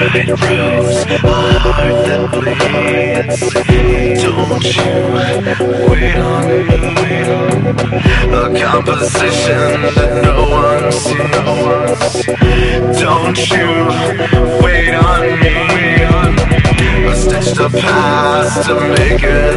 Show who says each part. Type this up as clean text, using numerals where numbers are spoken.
Speaker 1: red rose, a heart that bleeds. Don't you wait on me, a composition that no one sees. Don't you wait on me, a stitched up past to make it